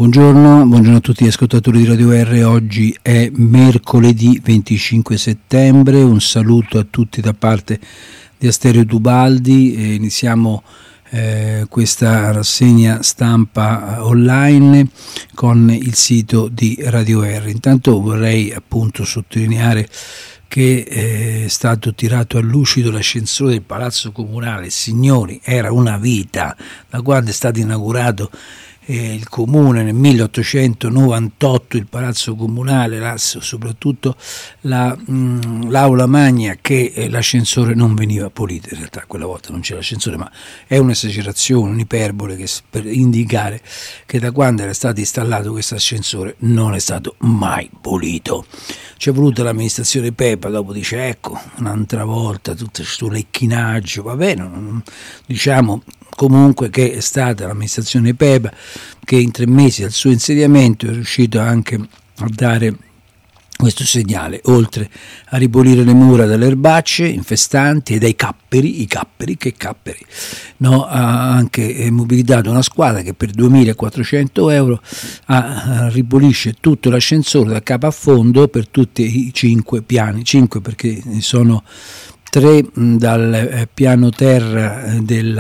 Buongiorno a tutti gli ascoltatori di Radio R. Oggi è mercoledì 25 settembre. Un saluto a tutti da parte di Asterio Tubaldi. Iniziamo questa rassegna stampa online con il sito di Radio R. Intanto vorrei appunto sottolineare che è stato tirato a lucido l'ascensore del Palazzo Comunale. Signori, era una vita da quando è stato inaugurato il comune nel 1898, il Palazzo Comunale, soprattutto l'aula magna, che l'ascensore non veniva pulito. In realtà quella volta non c'era l'ascensore, ma è un'esagerazione, un'iperbole per indicare che da quando era stato installato questo ascensore non è stato mai pulito. Ci è voluta l'amministrazione Pepa, dopo dice ecco un'altra volta tutto questo lecchinaggio, va bene, diciamo comunque che è stata l'amministrazione Pepa che in 3 mesi dal suo insediamento è riuscito anche a dare questo segnale, oltre a ripulire le mura dalle erbacce infestanti e dai capperi, no, ha anche mobilitato una squadra che per 2.400 euro ripulisce tutto l'ascensore da capo a fondo per tutti i 5 piani, 5 perché sono 3 dal piano terra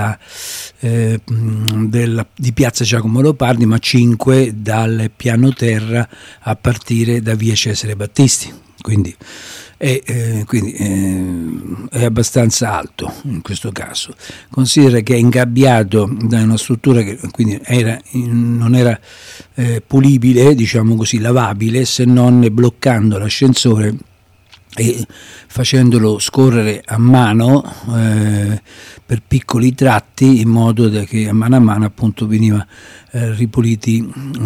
di piazza Giacomo Leopardi, ma 5 dal piano terra a partire da via Cesare Battisti, quindi è abbastanza alto in questo caso. Considera che è ingabbiato da una struttura che quindi non era pulibile, diciamo così, lavabile, se non bloccando l'ascensore e facendolo scorrere a mano per piccoli tratti, in modo da che a mano appunto veniva ripuliti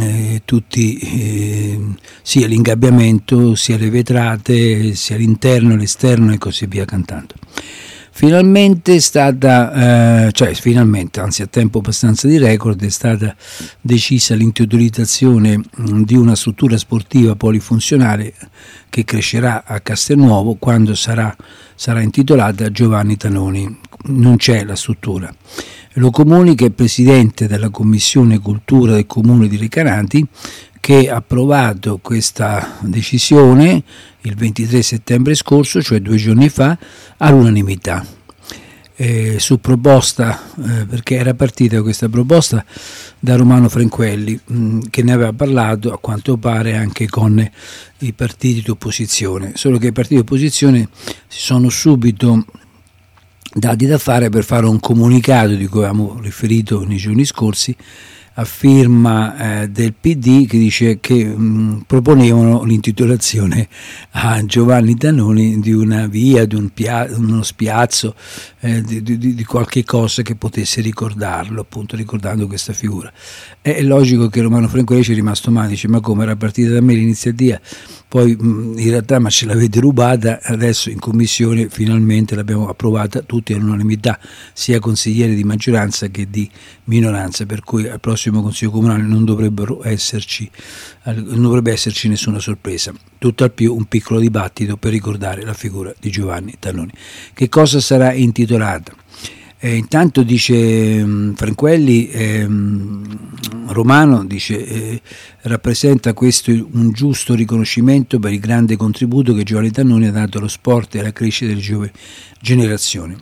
tutti, sia l'ingabbiamento, sia le vetrate, sia l'interno, l'esterno e così via cantando. Finalmente è stata, anzi a tempo abbastanza di record, è stata decisa l'intitolazione di una struttura sportiva polifunzionale che crescerà a Castelnuovo quando sarà intitolata Giovanni Tanoni. Non c'è la struttura. Lo comunica il presidente della Commissione Cultura del Comune di Recanati, che ha approvato questa decisione il 23 settembre scorso, cioè 2 giorni fa, all'unanimità. Su proposta, perché era partita questa proposta da Romano Franquelli, che ne aveva parlato a quanto pare anche con i partiti di opposizione, solo che i partiti di opposizione si sono subito dati da fare per fare un comunicato di cui avevamo riferito nei giorni scorsi, a firma del PD, che dice che proponevano l'intitolazione a Giovanni Tanoni di una via, di uno spiazzo, di qualche cosa che potesse ricordarlo, appunto ricordando questa figura. È logico che Romano Franquelli ci è rimasto male, dice ma come, era partita da me l'iniziativa, poi in realtà ma ce l'avete rubata, adesso in commissione finalmente l'abbiamo approvata tutti all'unanimità, sia consiglieri di maggioranza che di minoranza, per cui al prossimo Consiglio Comunale non dovrebbe esserci nessuna sorpresa, tutt'al più un piccolo dibattito per ricordare la figura di Giovanni Tanoni. Che cosa sarà intitolata? Intanto dice Franquelli, Romano dice rappresenta questo un giusto riconoscimento per il grande contributo che Giovanni Tanoni ha dato allo sport e alla crescita delle giovani generazioni.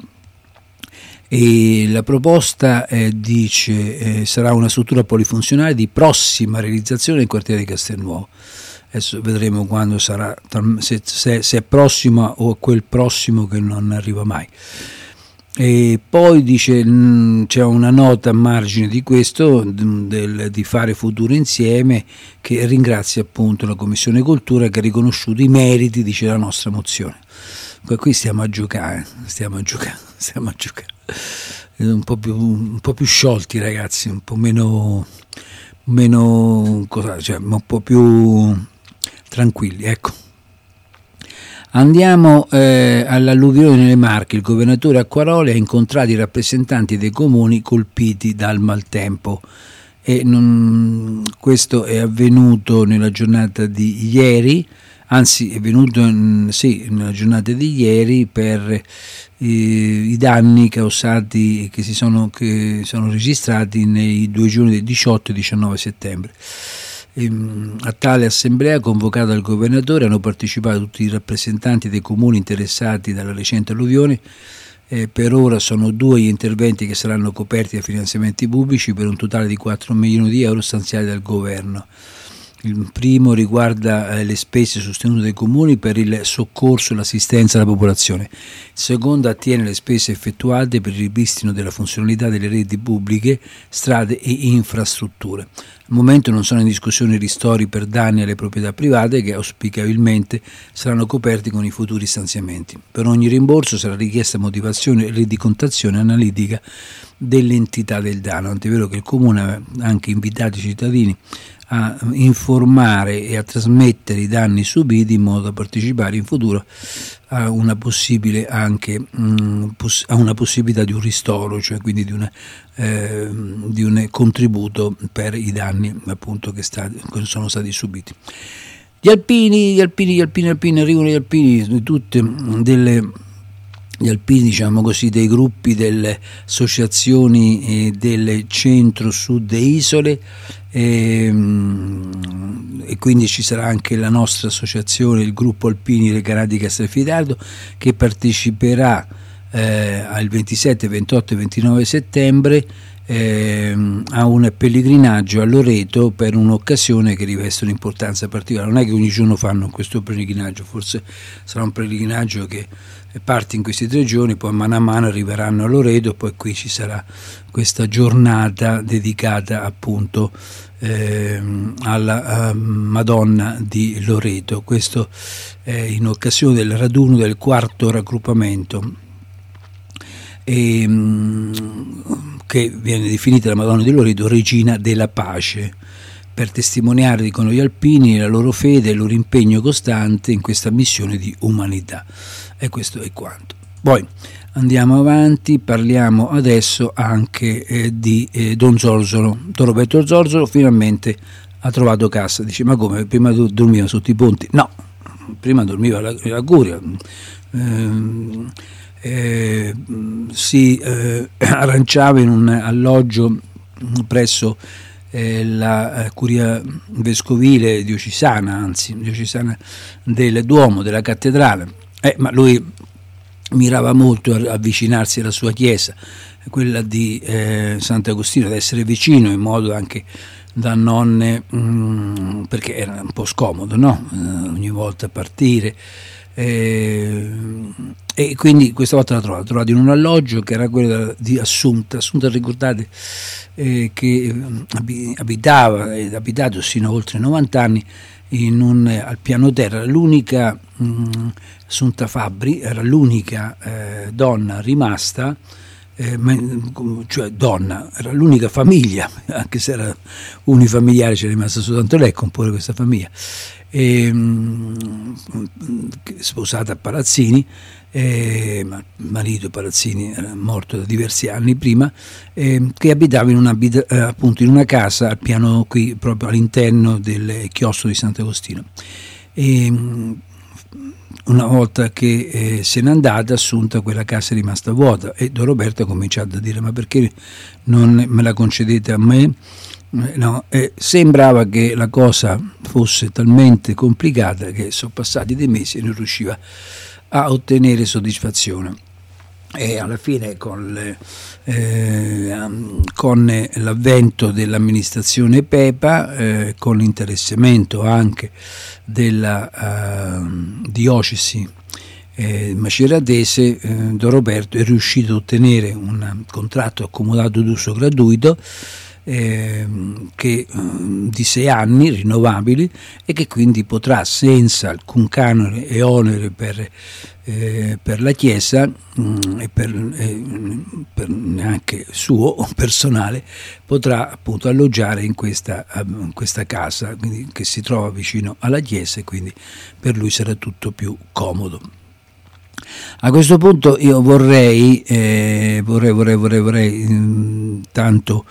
E la proposta dice sarà una struttura polifunzionale di prossima realizzazione nel quartiere di Castelnuovo. Adesso vedremo quando sarà, se è prossima o quel prossimo che non arriva mai. E poi dice c'è una nota a margine di questo di fare futuro insieme, che ringrazia appunto la Commissione Cultura che ha riconosciuto i meriti, dice la nostra mozione. Qui stiamo a giocare un po' più sciolti, ragazzi, un po' meno un po' più tranquilli, ecco. Andiamo all'alluvione nelle Marche. Il governatore Acquaroli ha incontrato i rappresentanti dei comuni colpiti dal maltempo. Questo è avvenuto nella giornata di ieri, anzi è venuto nella giornata di ieri per i danni causati che sono registrati nei 2 giorni del 18 e 19 settembre. A tale assemblea convocata dal governatore hanno partecipato tutti i rappresentanti dei comuni interessati dalla recente alluvione. Per ora sono 2 gli interventi che saranno coperti da finanziamenti pubblici per un totale di 4 milioni di euro stanziati dal governo. Il primo riguarda le spese sostenute dai comuni per il soccorso e l'assistenza alla popolazione. Il secondo attiene alle spese effettuate per il ripristino della funzionalità delle reti pubbliche, strade e infrastrutture. Al momento non sono in discussione ristori per danni alle proprietà private che auspicabilmente saranno coperti con i futuri stanziamenti. Per ogni rimborso sarà richiesta motivazione e rendicontazione analitica dell'entità del danno, tant'è vero che il Comune ha anche invitato i cittadini a informare e a trasmettere i danni subiti in modo da partecipare in futuro a una possibile anche a una possibilità di un ristoro, cioè quindi di un contributo per i danni appunto che sono stati subiti. Gli alpini arrivano gli alpini di tutte gli alpini, diciamo così, dei gruppi delle associazioni del centro-sud e isole, e quindi ci sarà anche la nostra associazione, il gruppo Alpini Recanati Castelfidardo, che parteciperà al 27, 28 e 29 settembre a un pellegrinaggio a Loreto per un'occasione che riveste un'importanza particolare. Non è che ogni giorno fanno questo pellegrinaggio, forse sarà un pellegrinaggio che parte in questi 3 giorni, poi mano a mano arriveranno a Loreto, poi qui ci sarà questa giornata dedicata appunto alla Madonna di Loreto. Questo è in occasione del raduno del 4º raggruppamento, che viene definita la Madonna di Loreto Regina della Pace, per testimoniare, dicono gli alpini, la loro fede e il loro impegno costante in questa missione di umanità. E questo è quanto. Poi andiamo avanti, parliamo adesso anche di Don Zorzolo. Don Roberto Zorzolo finalmente ha trovato casa. Dice: ma come? Prima dormiva sotto i ponti? No, prima dormiva la Curia. Si arrangiava in un alloggio presso la curia vescovile diocesana del Duomo, della cattedrale, ma lui mirava molto a avvicinarsi alla sua chiesa, quella di Sant'Agostino, ad essere vicino, in modo anche da non perché era un po' scomodo, no? Ogni volta partire. E quindi questa volta l'ha trovato in un alloggio che era quello di Assunta, ricordate, che abitava ed ha abitato sino a oltre 90 anni al piano terra. L'unica Assunta Fabbri era l'unica donna rimasta, cioè donna, era l'unica famiglia, anche se era unifamiliare, c'è rimasta soltanto lei, compone questa famiglia, sposata a Palazzini, ma il marito Palazzini era morto da diversi anni prima, che abitava appunto in una casa al piano qui, proprio all'interno del chiostro di Sant'Agostino. Una volta che se n'è andata, Assunta, quella casa è rimasta vuota, e Don Roberto ha cominciato a dire: ma perché non me la concedete a me? No, sembrava che la cosa fosse talmente complicata che sono passati dei mesi e non riusciva a ottenere soddisfazione. E alla fine con l'avvento dell'amministrazione Pepa, con l'interessamento anche della diocesi maceratese, Don Roberto è riuscito ad ottenere un contratto accomodato d'uso gratuito, di 6 anni rinnovabili, e che quindi potrà, senza alcun canone e onere per la Chiesa e per neanche suo personale, potrà appunto alloggiare in questa casa, quindi, che si trova vicino alla Chiesa, e quindi per lui sarà tutto più comodo. A questo punto io vorrei tanto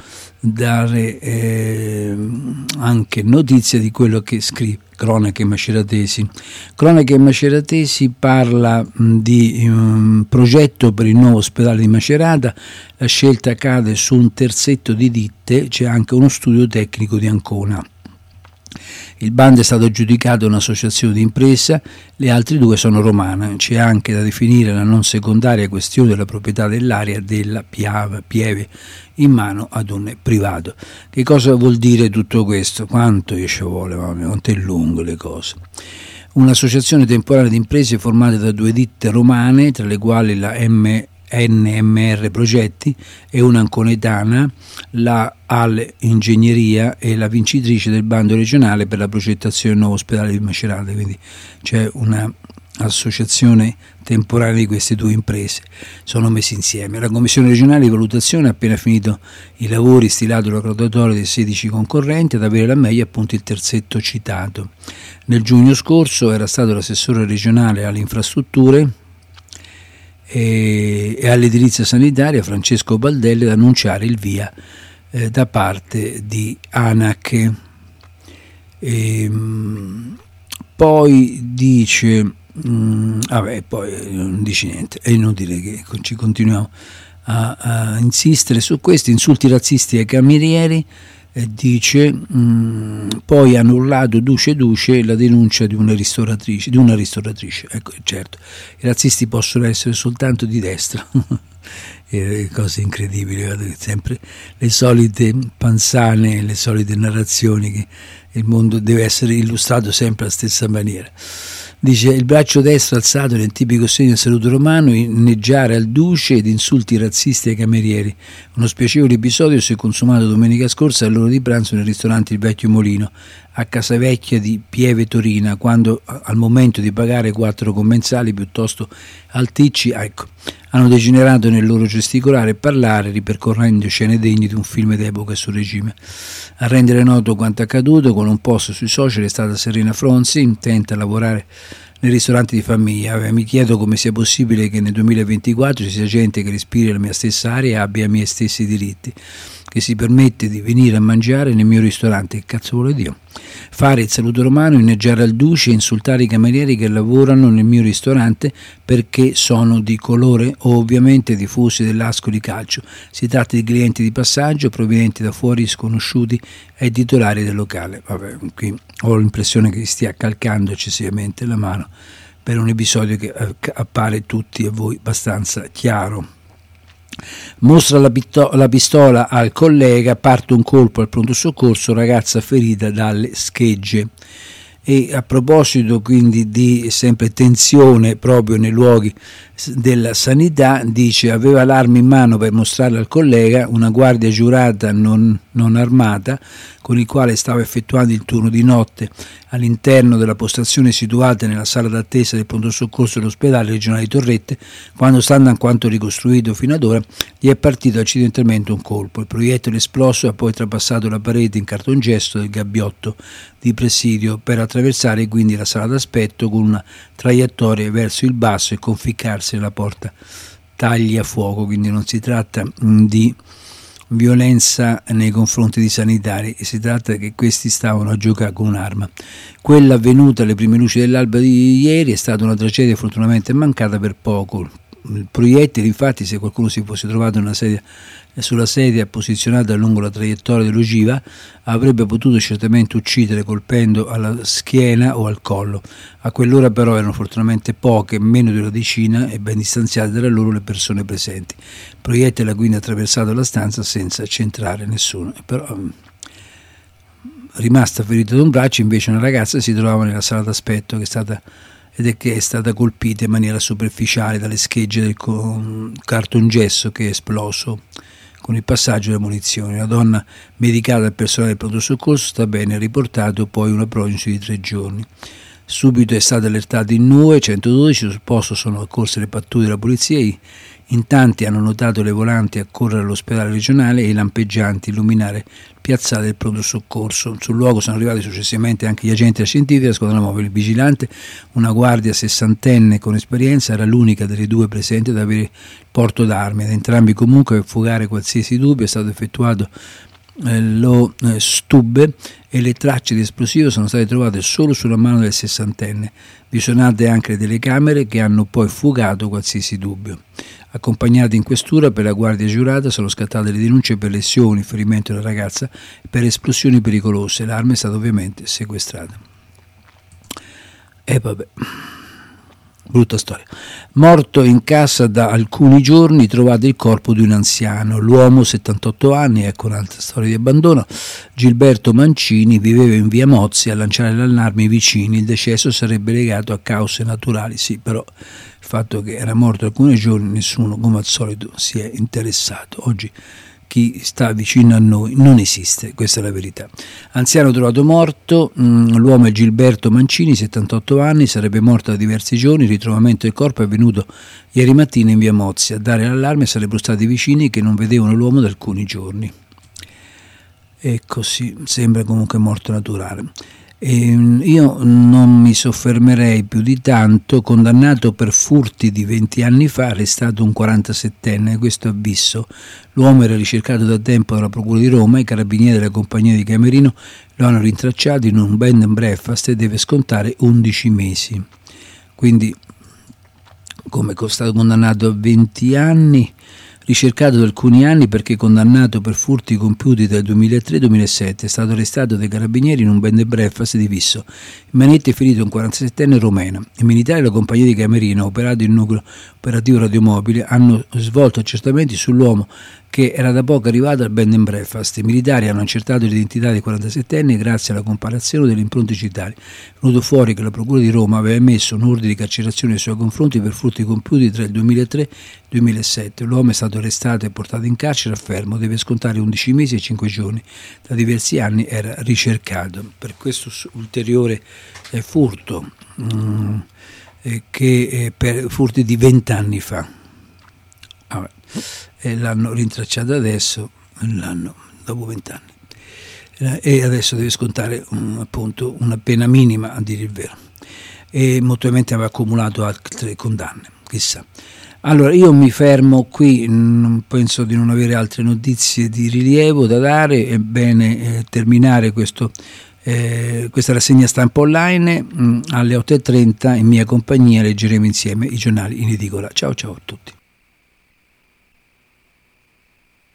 dare anche notizia di quello che scrive Cronache Maceratesi. Cronache Maceratesi parla di un progetto per il nuovo ospedale di Macerata. La scelta cade su un terzetto di ditte, c'è anche uno studio tecnico di Ancona. Il bando è stato aggiudicato a un'associazione di impresa, le altre 2 sono romane. C'è anche da definire la non secondaria questione della proprietà dell'area della Pieve in mano ad un privato. Che cosa vuol dire tutto questo? Quanto io ci vuole, mamma, quanto è lungo le cose. Un'associazione temporanea di imprese formata da 2 ditte romane, tra le quali la NMR Progetti e una anconetana, la AL Ingegneria, e la vincitrice del bando regionale per la progettazione del nuovo ospedale di Macerata. Quindi c'è un'associazione temporanea di queste 2 imprese, sono messi insieme. La commissione regionale di valutazione ha appena finito i lavori, stilato la graduatoria dei 16 concorrenti, ad avere la meglio appunto il terzetto citato. Nel giugno scorso era stato l'assessore regionale alle infrastrutture e all'edilizia sanitaria Francesco Baldelli ad annunciare il via da parte di ANAC. Poi dice poi non dice niente, è inutile che ci continuiamo a insistere su questi insulti razzisti ai camerieri. Dice poi hanno urlato duce la denuncia di una ristoratrice. Ecco, certo, i razzisti possono essere soltanto di destra. Cose incredibili, sempre le solite panzane, le solite narrazioni che il mondo deve essere illustrato sempre alla stessa maniera. Dice: il braccio destro alzato nel tipico segno del saluto romano, inneggiare al duce ed insulti razzisti ai camerieri. Uno spiacevole episodio si è consumato domenica scorsa all'ora di pranzo nel ristorante Il Vecchio Molino a Casavecchia di Pieve Torina, quando al momento di pagare 4 commensali piuttosto alticci, hanno degenerato nel loro gesticolare e parlare, ripercorrendo scene degne di un film d'epoca sul regime. A rendere noto quanto accaduto con un post sui social è stata Serena Fronzi, intenta a lavorare nei ristoranti di famiglia. Mi chiedo come sia possibile che nel 2024 ci sia gente che respiri la mia stessa aria e abbia i miei stessi diritti, che si permette di venire a mangiare nel mio ristorante. Che cazzo vuole Dio? Fare il saluto romano, inneggiare al duce e insultare i camerieri che lavorano nel mio ristorante perché sono di colore o ovviamente tifosi dell'Ascoli di calcio. Si tratta di clienti di passaggio provenienti da fuori, sconosciuti ai titolari del locale. Vabbè, qui ho l'impressione che stia calcando eccessivamente la mano per un episodio che appare tutti a voi abbastanza chiaro. Mostra la pistola al collega, parte un colpo al pronto soccorso, ragazza ferita dalle schegge. E a proposito quindi di sempre tensione proprio nei luoghi della sanità, dice: aveva l'arma in mano per mostrarla al collega, una guardia giurata non armata con il quale stava effettuando il turno di notte all'interno della postazione situata nella sala d'attesa del pronto soccorso dell'ospedale regionale di Torrette, quando, stando a quanto ricostruito fino ad ora, gli è partito accidentalmente un colpo. Il proiettile esploso ha poi trapassato la parete in cartongesso del gabbiotto di presidio per attraversare quindi la sala d'aspetto con una traiettoria verso il basso e conficcarsi nella porta tagliafuoco. Quindi non si tratta di violenza nei confronti di sanitari, si tratta che questi stavano a giocare con un'arma. Quella avvenuta alle prime luci dell'alba di ieri è stata una tragedia fortunatamente mancata per poco. Il proiettile, infatti, se qualcuno si fosse trovato sulla sedia posizionata lungo la traiettoria dell'ogiva, avrebbe potuto certamente uccidere colpendo alla schiena o al collo. A quell'ora però erano fortunatamente poche, meno di una decina, e ben distanziate da loro le persone presenti. Il proiettile ha quindi attraversato la stanza senza centrare nessuno. Però, rimasta ferita da un braccio, invece una ragazza si trovava nella sala d'aspetto che è stata colpita in maniera superficiale dalle schegge del cartongesso che è esploso con il passaggio delle munizioni. La donna, medicata dal personale del pronto soccorso, sta bene, ha riportato poi una prognosi di 3 giorni. Subito è stata allertata in 112, sul posto sono accorse le pattuglie della polizia. In tanti hanno notato le volanti accorrere all'ospedale regionale e i lampeggianti illuminare il piazzale del pronto soccorso. Sul luogo sono arrivati successivamente anche gli agenti della scientifica, la squadra mobile, il vigilante, una guardia sessantenne con esperienza, era l'unica delle 2 presenti ad avere il porto d'armi. Ad entrambi comunque, per fugare qualsiasi dubbio, è stato effettuato lo stube e le tracce di esplosivo sono state trovate solo sulla mano del sessantenne. Visionate anche le telecamere che hanno poi fugato qualsiasi dubbio. Accompagnati in questura per la guardia giurata sono scattate le denunce per lesioni, ferimento della ragazza e per esplosioni pericolose. L'arma è stata ovviamente sequestrata. E vabbè, brutta storia. Morto in casa da alcuni giorni, trovato il corpo di un anziano. L'uomo, 78 anni, ecco un'altra storia di abbandono. Gilberto Mancini viveva in via Mozzi. A lanciare l'allarme i vicini. Il decesso sarebbe legato a cause naturali. Sì, però il fatto che era morto alcuni giorni, nessuno come al solito si è interessato. Oggi chi sta vicino a noi non esiste, questa è la verità. Anziano trovato morto, l'uomo è Gilberto Mancini, 78 anni, sarebbe morto da diversi giorni. Il ritrovamento del corpo è avvenuto ieri mattina in via Mozzi. A dare l'allarme sarebbero stati i vicini che non vedevano l'uomo da alcuni giorni. E così sembra comunque morto naturale. Io non mi soffermerei più di tanto. Condannato per furti di 20 anni fa, arrestato un 47enne, questo ha visto. L'uomo era ricercato da tempo dalla Procura di Roma. I carabinieri della compagnia di Camerino lo hanno rintracciato in un bed and breakfast e deve scontare 11 mesi. Quindi, come è stato condannato a 20 anni, ricercato da alcuni anni perché condannato per furti compiuti dal 2003-2007, è stato arrestato dai carabinieri in un bed and breakfast di Visso. In manette è ferito un 47enne romeno. I militari della compagnia di Camerino, operato in nucleo operativo radiomobile, hanno svolto accertamenti sull'uomo che era da poco arrivato al bed and breakfast. I militari hanno accertato l'identità dei 47enni grazie alla comparazione delle impronte digitali. È venuto fuori che la Procura di Roma aveva emesso un ordine di carcerazione nei suoi confronti per furti compiuti tra il 2003 e il 2007. L'uomo è stato arrestato e portato in carcere a fermo, deve scontare 11 mesi e 5 giorni. Da diversi anni era ricercato per questo ulteriore furto, per furti di 20 anni fa. Vabbè. E l'hanno rintracciato adesso, dopo 20 anni, e adesso deve scontare appunto una pena minima, a dire il vero, e molto probabilmente aveva accumulato altre condanne, chissà. Allora io mi fermo qui, penso di non avere altre notizie di rilievo da dare. È bene terminare questa rassegna stampa online. Alle 8:30 in mia compagnia leggeremo insieme i giornali in edicola. Ciao ciao a tutti.